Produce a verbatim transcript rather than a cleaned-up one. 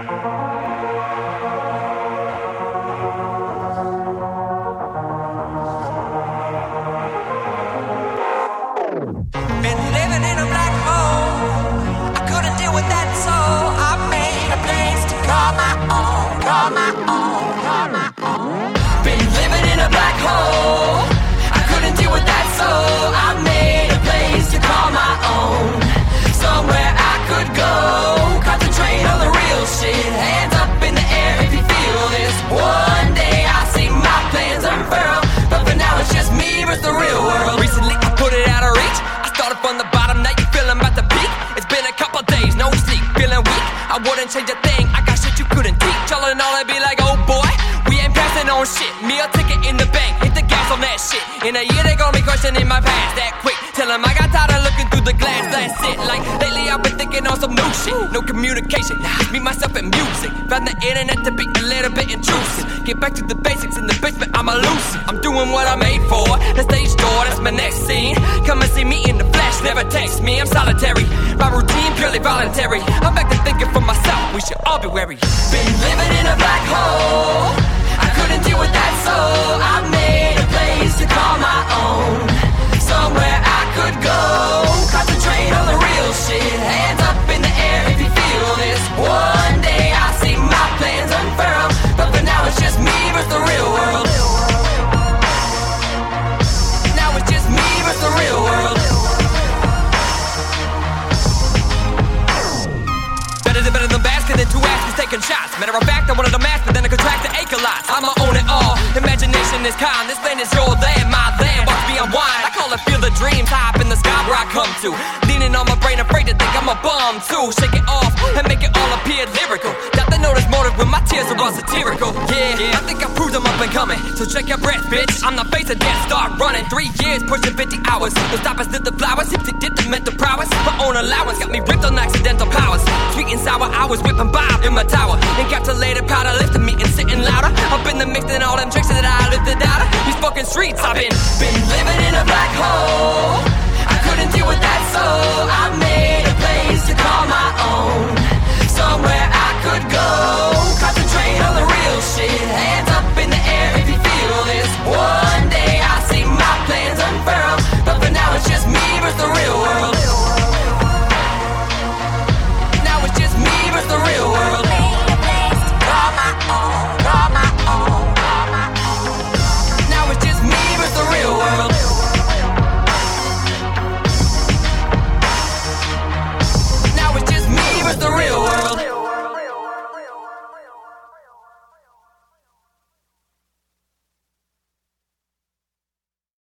Been living in a black hole. I couldn't deal with that, so I made a place to call my own, call my own, call my own. Been living in a black hole. I couldn't deal with that, so I made a place to call my own. Somewhere I could go, concentrate on the real shit. Hands up in the air if you feel this. One day I'll see my plans unfurl, but for now it's just me versus the real world. Recently I put it out of reach. Started from the bottom, now you feeling about the peak. It's been a couple days, no sleep, feeling weak. I wouldn't change a thing, I got shit you couldn't teach. All in all, I'd be like, oh boy, we ain't passing on shit. Me a ticket in the bank, hit the gas on that shit. In a year they gon' be questioning my past that quick. Tell them I got tired of looking through the glass, that's it. Like, lately I've been thinking on some new shit. No communication, just me, myself, and music. Found the internet to be a little bit intrusive. Get back to the basics, in the basement I'm elusive. I'm doing what I'm made for, the stage door, that's my next scene. Come and see me in the flesh, never text me, I'm solitary. My routine purely voluntary. I'm back to thinking for myself, we should all be wary. Been living in a black hole. I couldn't deal with that, so I made a place to call my own. Somewhere I could go, concentrate on the real shit. Hands up in the air if you feel this. One day I'll see my plans unfurl, but for now it's just me versus the real world. Now it's just me versus the real world. Better than better than basket than two asses taking shots. Matter of fact, I wanted a mask, but then I contract the acre lots. I'ma own it all. Imagination is kind. This land is your land, my land. Watch me unwind. I call it feel the dreams high up in the sky where I come to. Leaning on my brain, afraid to think I'm a bum too. Shake it off and make it all appear lyrical. Doubt they notice motive when my tears are all satirical. Yeah, yeah, I think I proved I'm up and coming. So check your breath, bitch. I'm the face of death, start running. Three years pushing fifty hours. The stoppers did the flowers. If they did the mental prowess, my own allowance got me ripped on accidental powers. Sweet and sour, I was whipping Bob in my tower. Encapsulated powder lifting me and sitting louder. Up in the mix and all them tricks that I lifted out of these fucking streets. I've been been living in a